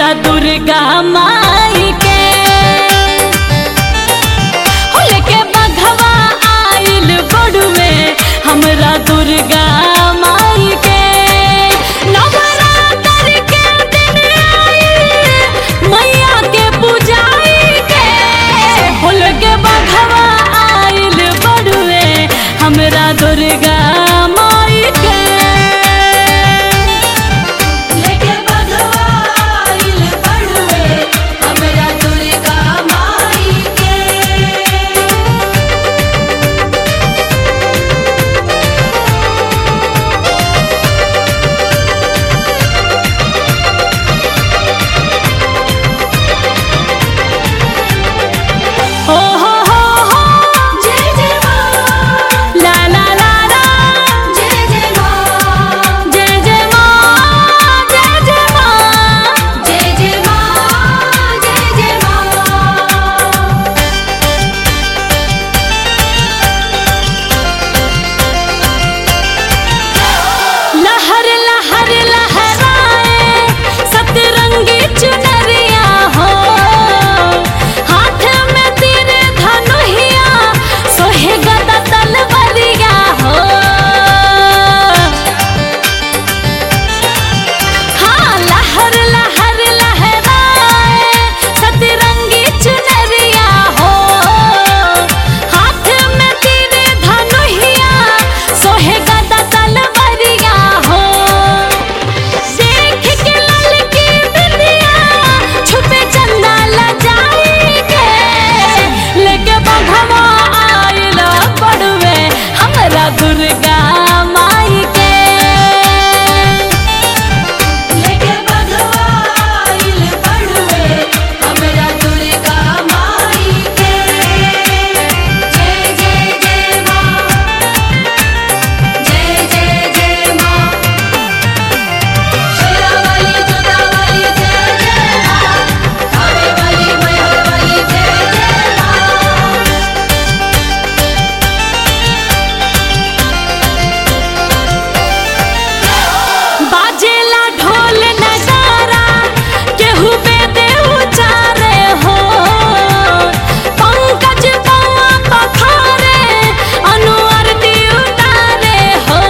दुर्गा माई के लेके बघवा आइल बड़ुए हमरा दुर्गा माई के नवरात्र के दिन आइल मैया के पूजाई के लेके बघवा आइल बड़ुए हमरा दुर्गा माई के दुर्गा माई के लेके बघवा आइल बड़ुए हमरा दुर्गा माई के जय जय जय माँ जय जय जय माँ शेरा वाली जोता वाली जय जय माँ थावे वाली मैहर वाली जय जय माँ बाजेला ढोल नगारा केहू बेदे उचारे हो पंकज पौआ पखारे अनु आरती उतारे हो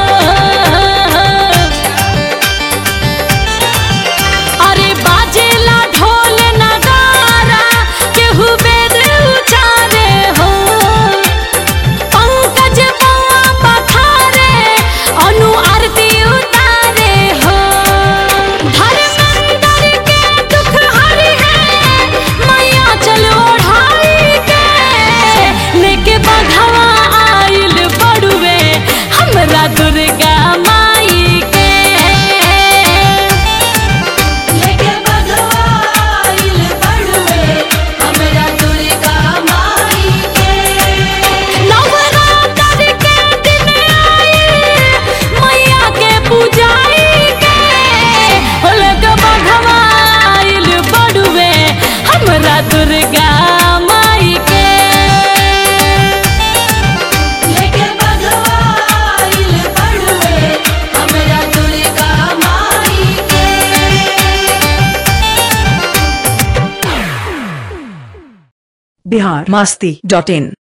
अरे बाजेला ढोल नगारा केहू बेदे उचारे हो पंकज पौआ पखारे अनु आरती उतारे हो धर्मेंद्र के दुख हरी है मैया चल ओढ़ाई के लेके बघवा आइल बड़ुए हमरा दुर्गा माई के लेके बघवा आइल बड़ुए हमरा दुर्गा माई के नवरात्र के दिन आइल मैया के पूजाई के लेके बघवा आइल बड़ुए हमरा दुर्गा माई के लेके बघवा आइल बड़ुए हमरा दुर्गा माई के बिहार मस्ती.in